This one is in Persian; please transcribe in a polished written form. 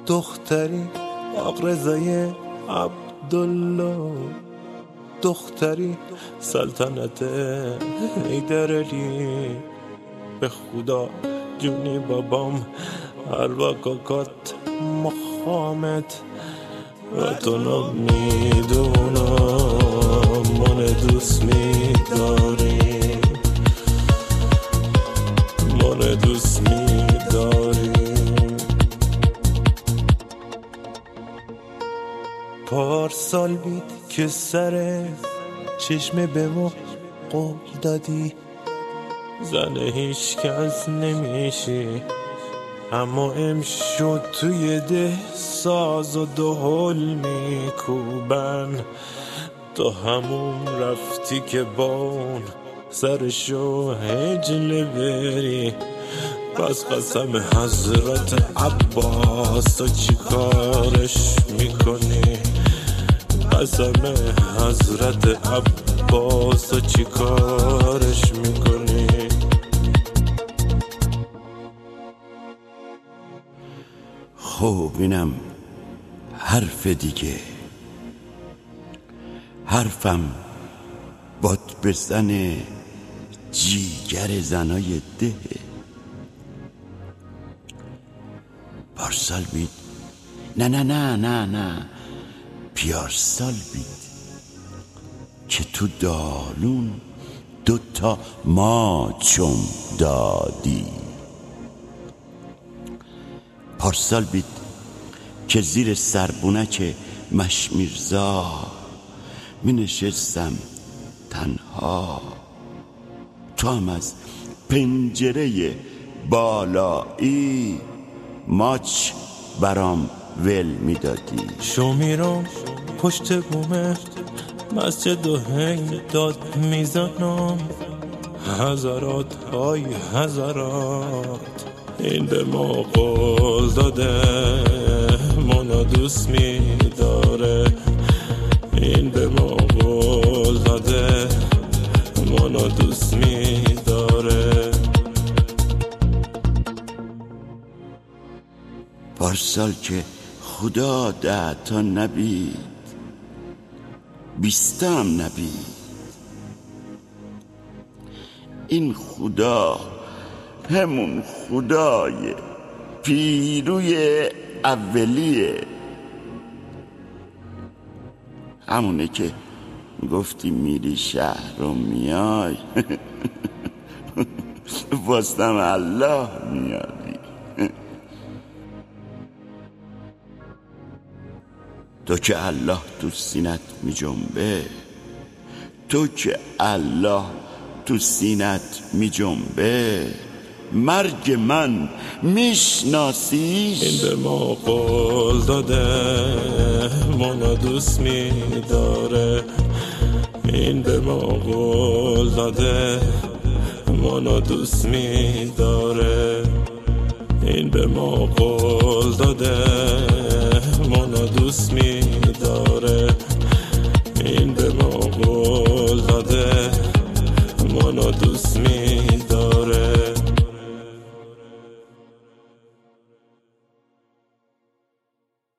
دختری آقرزای عبدالله، دختری سلطنت حیدرعلی. به خدا جونی بابام حلوا کاکات مخامت و تو نمیدونم من دوست میداری، من دوست میداری. پارسال بید که سر چشم به ما قول دادی، زن هیچ کس نمیشی، اما امشد توی ده ساز و دهل میکوبن. تو همون رفتی که بون سرشو هجله بری، پس قسم حضرت عباس تو چی کارش میکنی؟ قسم حضرت عباس تو چی کارش میکنی؟ خب اینم حرف دیگه، حرفم باد بزن جیگر زنای ده. پارسال بید، نه نه نه نه نه پیارسال بید که تو دالون 2 ماچم دادی. پارسال بید که زیر سربونک مشمیرزا می نشستم تنها، تو هم از پنجره بالایی ماچ برام ول می دادی. شو میرم پشت بومه مسجد و هنگ داد میزنم، حضرات های حضرات این به ما قول داده منو دوست میداره، این به ما قول داده منو دوست میداره. پارسال که خدا 10 تا نبید 20 هم نبید، این خدا همون خدای پیروی اولیه، همونه که گفتی میری شهر و میای واسم الله میاری. تو که الله تو سینت می جنبه، تو که الله تو سینت می جنبه، مرگ من میشناسیش؟ این به ما قول داده منو دوست میداره، این به ما قول داده منو دوست میداره، این به ما قول داده منو دوست میداره، این به ما قول داده منو دوست میداره.